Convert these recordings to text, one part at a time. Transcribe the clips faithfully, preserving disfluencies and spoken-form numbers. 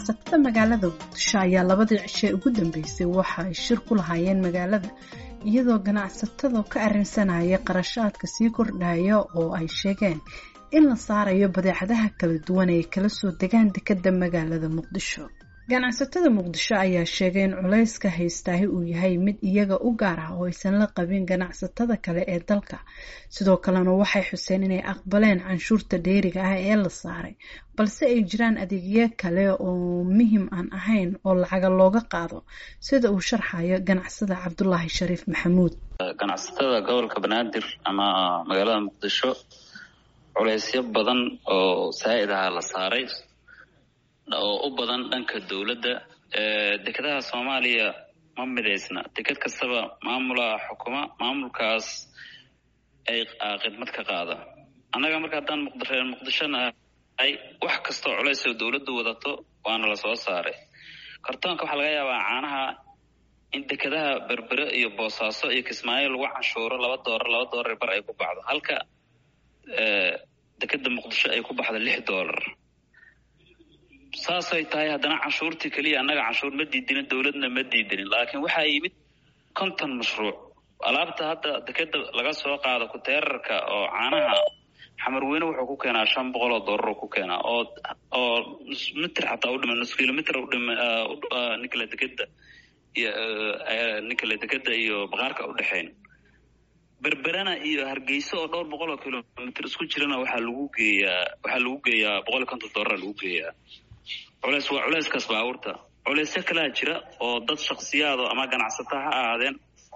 ganacsatada magaalada Muqdisho ayaa labadii cisho ugu dambeysay waxa ay shir ku lahaayeen magaalada iyadoo ganacsatada ka arrinsanaya qarashaadka sii kordhaya oo ay sheegeen in la saarayo badeecadaha kala duwan ee kala soo degaan dekedda magaalada Muqdisho. ganacsatada Muqdisho ayaa sheegay in culayska haystaahi uu yahay mid iyaga u gaar ah oo aysan la qabin ganacsatada kale ee dalka. sidoo kalena waxay xuseen inay aqbaleen canshuurta dheeriga ah ee la saaray balse ay jiraan adeegyo kale oo muhiim aan ahayn oo lacaga looga qaado sida uu sharxayo ganacsada Cabdullaahi Shariif Maxamuud. ganacsatada gobolka Banaadir ama magaalada Muqdisho culaysyo badan oo saa'id ah la saaray oo u badan dhanka dawladda. ee dekedaha Soomaaliya ma mideysna, deked kastaba maamulaha xukuma, maamulkaas ay khidmad ka qaada. annaga marka haddaan Muqdisho Muqdishona ay wax kastoo culays oo dawladdu wadato waana la soo saaray. kartoonka waxaa laga yaabaa caanaha in dekedaha Berbere iyo Boosaaso iyo Kismaayo lagu canshuuro laba doolar laba doolar bar ay ku baxdo, halka ee dekedda Muqdisho ay ku baxdo lix doolar. saasay tahay haddana canshuurtii kaliya annaga canshuur ma diidin, dawladna ma diidin, laakiin waxaa yimid konton mashruuc. alaabta hadda dekedda laga soo qaado kuteerarka oo caanaha xamarweyne wuxuu ku keenaa shan boqol oo doolar ku keenaa oo oo mitir xataa u dhiman nus kilomitir u dhiman nikla dekedda iyo nikla dekedda iyo baqaarka u dhaxeyn. Berberana iyo Hargeysa oo dhowr boqol oo kilomitir isku jirana waxaa lagu geeyaa waxaa lagu geeyaa boqol iyo konton doolar lagu geeyaa. culays waa culayskaas baabuurta. culaysyo kala jira oo dad shakhsiyaad ama ganacsato ha ahaadeen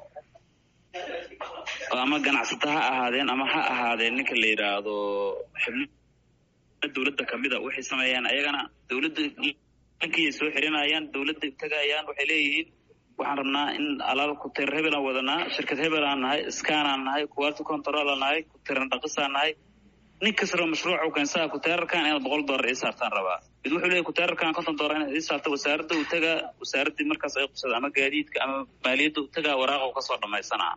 ama ganacsato ha ahaadeen ama ha ahaadeen ninka la yiraahdo xubno dawladda kamida waxay sameeyaan ayagana dawladda dhankii soo xirinayaan, dawladda tagayaan, waxay leeyihiin waxaan rabnaa in alaab ku tir hebel aan wadanaa, shirkad hebel aan nahay, iskaan aan nahay, quality control aan nahay, ku tiran dhaqis aan nahay. nin kasta mashruuc uu keensaa ku tiirarkan in boqol doolar ay saartaan rabaa. mid wuxuu leeyahay ku tiirarkan konton doolar in ay saarto wasaaradda uu taga wasaaradda markaas ay qusada ama gaadiidka ama maaliyadda uu taga waraaq uu ka soo dhamaysanaa.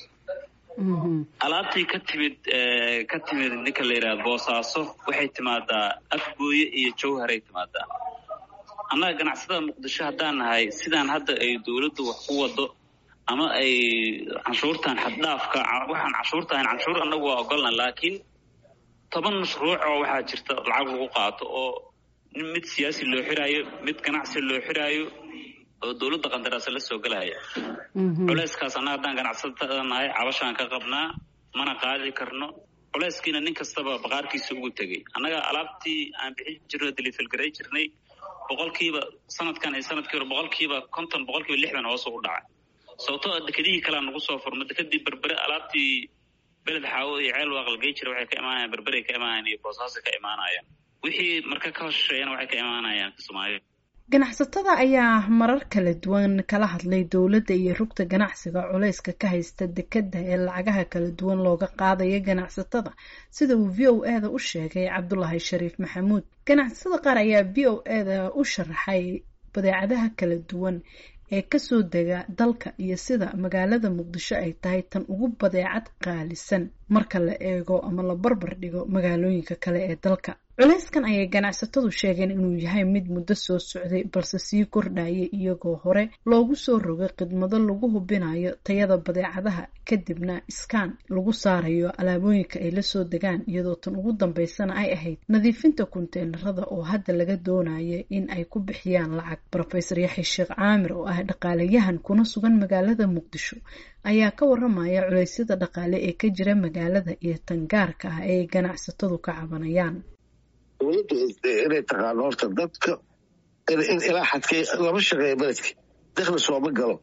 alaabtii ka timid ee ka timid ninka la yiraahdo Boosaaso waxay timaadaa Afgooye iyo Jowhar ay timaadaa. annaga ganacsatada Muqdisho haddaan nahay sidaan hadda ay dawladdu wax ku wado ama ay canshuurtan xad dhaafka waxaan canshuurtaan canshuur annagu waa ogolna, laakiin toban mashruuc oo waxaa jirta lacag lagu qaato oo mid siyaasi loo xiraayo, mid ganacsi loo xiraayo oo dawladda qandaraas la soo galaya. culayskaas annaga haddaan ganacsatada nahay cabashaan ka qabnaa, mana qaadi karno. culayskiina nin kastaba baqaarkiisa ugu tegay. annaga alaabtii aan bixin jirnay delivery garay jirnay boqolkiiba sanadkan ay sanadkii hore boqolkiiba konton boqolkiiba lixdan hoos u dhacay. sababtoo dekedihii kale nagu soo furmay, dekedii Berbere alaabtii beled xaawo iyo ceel waaqalgay jira waxay ka imaanayaan Berbere ka imaanayaan iyo Boosaaso ka imaanayaan. wixii marka ka hosheeyana waxay ka imaanayaan Kismaayo. ganacsatada ayaa marar kala duwan kala hadlay dawladda iyo rugta ganacsiga culayska ka haysta dekedda ee lacagaha kala duwan looga qaadayo ganacsatada, sida uu V O A da u sheegay Cabdullaahi Shariif Maxamuud. ganacsatada qaar ayaa V O A da u sharaxay badeecadaha kala duwan ee ka soo dega dalka iyo sida magaalada Muqdisho ay tahay tan ugu badeecad qaalisan marka la eego ama la barbar dhigo magaalooyinka kale ee dalka. culayskan ayay ganacsatadu sheegeen inuu yahay mid muddo soo socday balse sii kordhaya iyagoo hore loogu soo rogay khidmado lagu hubinayo tayada badeecadaha, kadibna iskaan lagu saarayo alaabooyinka ay la soo degaan, iyadoo tan ugu dambeysana ay ahayd nadiifinta kunteenarada oo hadda laga doonayo in ay ku bixiyaan lacag. Professor Yaxya Sheekh Caamir oo ah dhaqaalayahan kuna sugan magaalada Muqdisho ayaa ka waramaya culeysyada dhaqaale ee ka jira magaalada iyo tan gaarka ah ee ganacsatadu ka cabanayaan. dawladdu inay taqaano horta dadka in ilaa xadkee lama shaqeeyo beledka, dakhli sooma galo.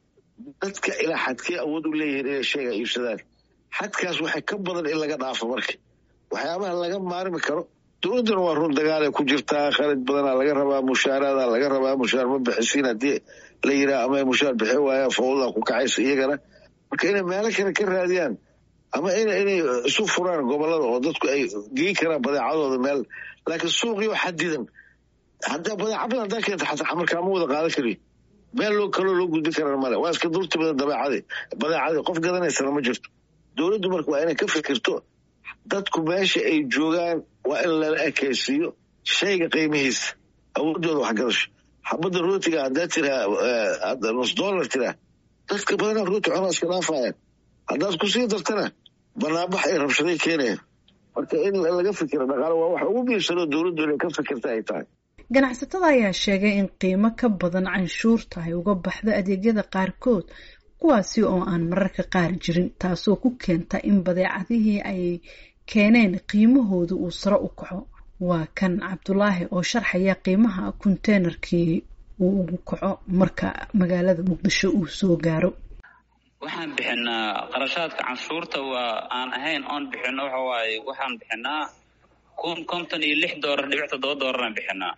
dadka ilaa xadkee awood u leeyihiin inay shayga iibsadaan. xadkaas waxay ka badan in laga dhaafo. marka waxyaabaha laga maarmi karo dawladduna waa run dagaalay ku jirtaa, khalid badanaa laga rabaa, mushaaraada laga rabaa, mushaar ma bixisiin haddii la yiraa ama ay mushaar bixin waayaan fawdaa ku kacayso iyagana. marka inay meelo kale ka raadiyaan ama inay isu furaan gobolada oo dadku ay geyn karaan badeecadooda meel, laakiin suuqii oo xadidan hadda badeeca badan hadaa keenta xataa markaa ma wada qaadan kariyo. meel loo kaloo loo gudbin karaan male, waa iska durti badan dabeecadii badeecadii qof gadanaysana ma jirto. dawladdu marka waa inay ka fikirto dadku meesha ay joogaan waa in lala ekaysiiyo shayga qiimihiisa awoodooda waxgarasho xabadda rootiga haddaad tiraa nus dollar tiraa dadka badanaa rooti cunaa iska dhaafayaan haddaad kusii dartana banaanbax ay rabshaday keenayaan marka in laga fikiro dhaqaale waa wax ugu biirsanoo dowladdu inay ka fikirta ay tahay ganacsatada ayaa sheegay in qiimo ka badan canshuurta ay uga baxdo adeegyada qaarkood kuwaasi oo aan mararka qaar jirin taasoo ku keenta in badeecadihii ay keeneen qiimahoodu uu sare u kaco waa kan cabdulaahi oo sharxaya qiimaha konteynerkii uu ugu kaco marka magaalada muqdisho uu soo gaaro waxaan bixinaa qarashaadka canshuurta waa aan ahayn oon bixino waxa waaye waxaan bixinaa kun konton iyo lix doolar dhibic toddoba doolaraan bixinaa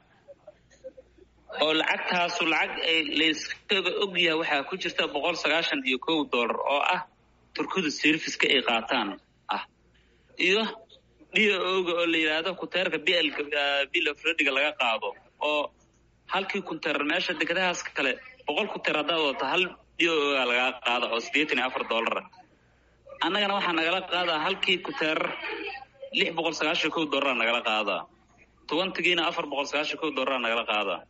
oo lacagtaasu lacag ay layskaga ogyahay waxaa ku jirta boqol sagaashan iyo kow doolar oo ah turkida serviceka ay qaataan ah iyo d oga oo la yidhaahdo kunteerka blka bill of rediga laga qaado oo halkii kunteer meesha dekedahaas kale boqol kunteer haddaad wadato hal d oga laga qaado oo siddeetan iyo afar doolara annagana waxaa nagala qaadaa halkii kunteer lix boqol sagaashan kow doolara nagala qaadaa tobantigiina afar boqol sagaashan kow doolara nagala qaadaa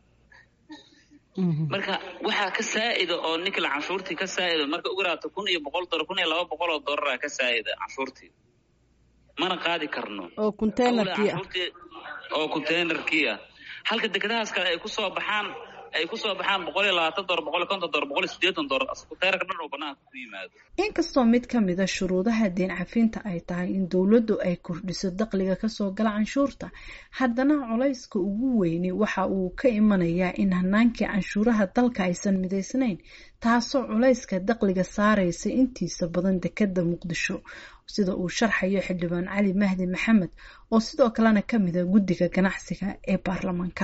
marka waxaa ka saa'ida oo ninkala canshuurtii ka saa'ida marka ugu raato kun iyo boqol doolar kun iyo laba boqol oo doolara ka saa'ida canshuurtii mana qaadi karno oo containerkii ah oo containerkii ah halka dekedahaas kale ay ku soo baxaan ay ku soo baxaan boqol iyo labaatan doolar boqol iyo konton doolar boqol iyo siddeetan doolar containerka dhan oo banaanka ku yimaado inkastoo mid ka mid a shuruudaha deen cafinta ay tahay in dowladdu ay kordhiso dakhliga kasoo gala canshuurta haddana culayska ugu weyni waxa uu ka imanayaa in hanaankii canshuuraha dalka aysan midaysnayn taasoo culayska dakhliga saaraysa intiisa badan dekeda muqdisho sida uu sharxayo xildhibaan cali mahdi maxamed oo sidoo kalena ka mid a guddiga ganacsiga ee baarlamaanka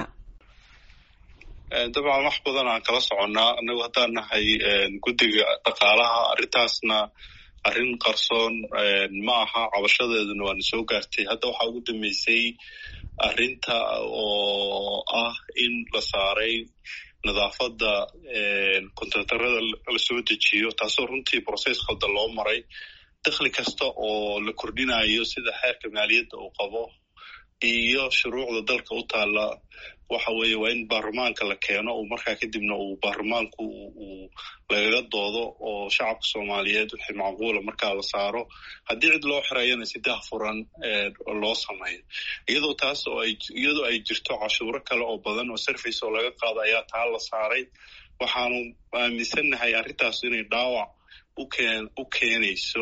dabcan wax badan aan kala soconnaa annagu haddaan nahay guddiga dhaqaalaha arrintaasna arrin qarsoon ma aha cabashadeeduna waana soo gaartay hadda waxaa ugu dambeysay arrinta oo ah in la saaray nadaafadda kontraktarada la soo dejiyo taasoo runtii process khaldan loo maray dakhli kasta oo la kordhinayo sida xeerka maaliyadda uu qabo iyo shuruucda dalka u taalla waxa weeye waa in baarlamaanka la keeno uu markaa kadibna uu baarlamaanku uu lagaga doodo oo shacabka soomaaliyeed wixii macquula markaa la saaro haddii cid loo xirayana si daahfuran loo sameeyo iyadoo taas oo ay iyadoo ay jirto cashuuro kale oo badan oo service oo laga qaado ayaa taa la saaray waxaanu aaminsannahay arrintaas inay dhaawac ukeen u keenayso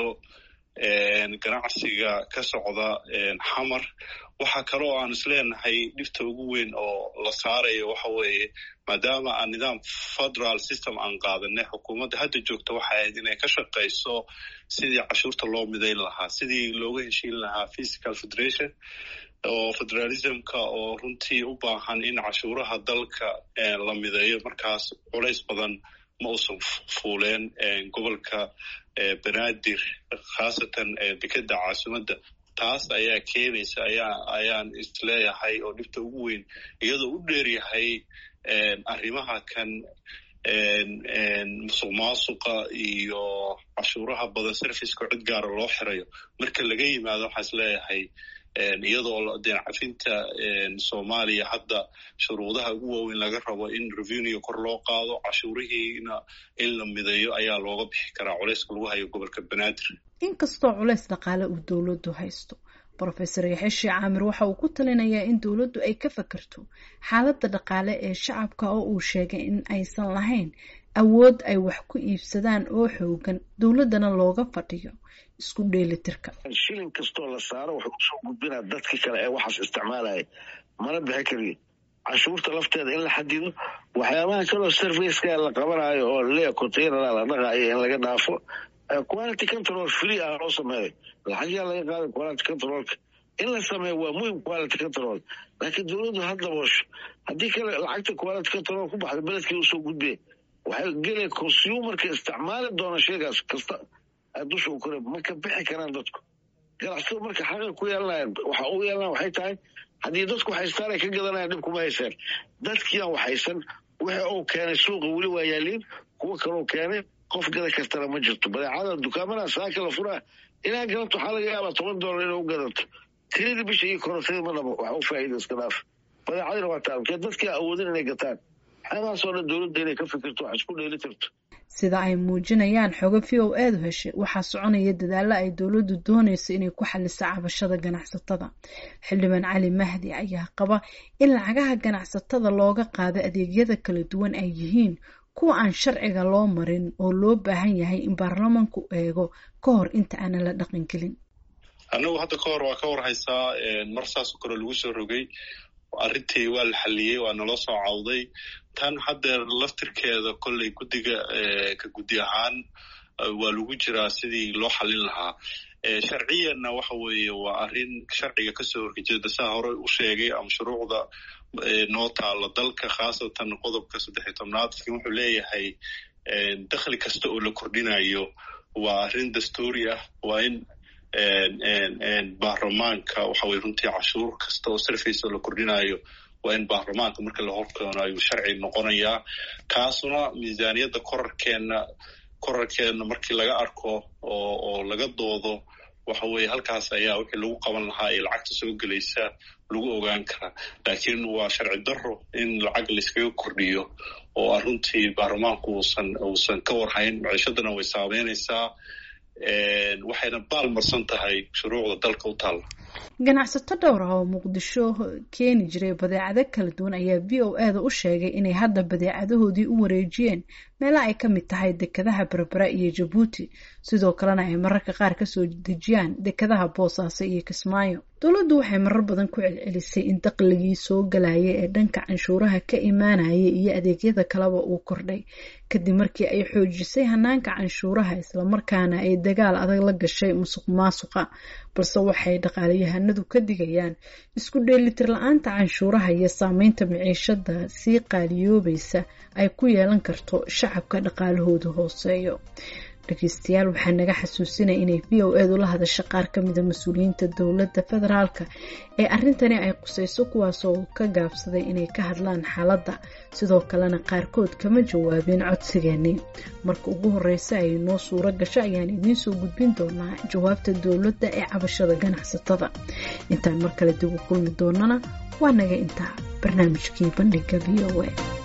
ganacsiga ka socda xamar waxaa kale oo aan isleenahay dhibta ugu weyn oo la saarayo waxa weeye maadaama aan nidaam federal system aan qaadanay xukuumadda hadda joogta waxay ahayd inay ka shaqayso sidii cashuurta loo midayn lahaa sidii looga heshiin lahaa physical federation oo federalismka oo runtii u baahan in cashuuraha dalka la mideeyo markaas culays badan ma uusan fuuleen gobolka banaadir khaasatan dekeda caasimadda taas ayaa keenaysa ayaa ayaan isleeyahay oo dhibta ugu weyn iyadoo u dheeryahay arrimaha kan musuq maasuqa iyo cashuuraha badan serviceka cid gaara loo xirayo marka laga yimaado waxaa isleeyahay iyadoo deen cafinta soomaaliya hadda shuruudaha ugu waaweyn laga rabo in revenue kor loo qaado cashuurihiina in la mideeyo ayaa looga bixi karaa culayska lagu hayo gobolka banaadir inkastoo culays dhaqaale uu dowladdu haysto brofesor yaxeshi caamir waxa uu ku talinayaa in dowladdu ay ka fakerto xaaladda dhaqaale ee shacabka oo uu sheegay in aysan lahayn awood ay wax ku iibsadaan oo xoogan dowladdana looga fadhiyo isku dheelitirka shilin kastoo la saaro wuxuu usoo gudbinaa dadkii kale ee waxaas isticmaalaya mana bixi kariyo cashuurta lafteeda in la xadido waxyaabaha kaloo serviceka la qabanayo oo lee containera la dhaqaayo in laga dhaafo quality control free ah loo sameeyo lacagyaa laga qaaday quality controlka in la sameeyo waa muhim quality control laakiin dowladdu ha daboosho haddii kale lacagta quality control ku baxda beledkii usoo gudbee waxay gelaya consumerka isticmaali doona sheegaas kasta dusha u kore ma ka bixi karaan dadku ganacsado marka xaqay ku yeelanayaan waxa u yeelanaya waxay tahay haddii dadku haystaan ay ka gadanayaan dhib kuma haysaan dadkiiaan wax haysan wixii uu keenay suuqa weli waa yaaliin kuwa kaloo keenay qof gada kartana ma jirto badeecada dukaamada saaka la furaa inaa gadato waxaa laga yaabaa toban doolar inay u gadato tirada bisha iyo korotadii ma dhabo wax u faa'iida iska dhaaf badeecadina waa taalkee dadkii awoodin inay gataan waxyaabahaasoo dhan dowladda inay ka fikirto wax isku dheeli tirto. sida ay muujinayaan xogo v o edu heshay waxaa soconaya dadaalo ay dowladdu doonayso inay ku xaliso cabashada ganacsatada. xildhibaan cali mahdi ayaa qaba in lacagaha ganacsatada looga qaado adeegyada kala duwan ay yihiin kuwa aan sharciga loo marin oo loo baahan yahay in baarlamaanku eego ka hor inta aanan la dhaqan gelin. annagu hadda ka hor waa ka warhaysaa mar saasoo kale lagu soo rogay arrintii waa la xalliyey waa naloo soo cawday tan haddeer laftirkeeda kolley guddiga ka guddi ahaan waa lagu jiraa sidii loo xallin lahaa. sharciyanna waxa weeye waa arrin sharciga kasoo horjeeda saa hore u sheegay ama shuruucda noo taalo dalka khaasatan qodobka saddex iyo tobnaad wuxuu leeyahay dakhli kasta oo la kordhinayo waa arrin dastuuri ah waa in baarlamaanka waxa weye runtii cashuur kasta oo sarfaysa oo la kordhinayo waa in baarlamaanka marka la horkeeno ayuu sharci noqonayaa. kaasuna miisaaniyadda korarkeena korarkeena markii laga arko oo oo laga doodo waxa weeye halkaas ayaa wixii lagu qaban lahaa ee lacagta soo gelaysa lagu ogaan karaa. laakiin waa sharci darro in lacag layskaga kordhiyo oo aruntii baarlamaanku uusan uusan ka warhayn maciishadana way saameynaysaa waxayna baalmarsan tahay shuruucda dalka u taalla. ganacsato dhowr ah oo muqdisho keeni jiray badeecado kala duwan ayaa v o eeda u sheegay inay hadda badeecadahoodii u wareejiyeen meelaha ay ka mid tahay dekadaha berbera iyo jabuuti sidoo kalena ay mararka qaar kasoo dejiyaan dekadaha boosaaso iyo kismaayo. dowladdu waxay marar badan ku celcelisay in dakhligii soo galaya ee dhanka canshuuraha ka imaanaya iyo adeegyada kaleba uu kordhay kadib markii ay xoojisay hanaanka canshuuraha islamarkaana ay dagaal adag la gashay musuq maasuqa. balse waxay dhaqaalayahanadu ka digayaan isku dheelitir la-aanta canshuuraha iyo saameynta maciishada sii qaaliyoobaysa ay ku yeelan karto shacabka dhaqaalahooda hooseeyo. dhageystayaal waxaa naga xasuusinaya inay v o edu la hadasho qaar ka mida mas-uuliyiinta dowladda federaalka ee arrintani ay qusayso kuwaasoo ka gaabsaday inay ka hadlaan xaaladda sidoo kalena qaarkood kama jawaabeen codsigeennii. marka ugu horeysa ay noo suuro gasho ayaan idiin soo gudbin doonaa jawaabta dowladda ee cabashada ganacsatada. intaan mar kale dib u kulmi doonana waa naga intaa barnaamijkii bandhiga v o e.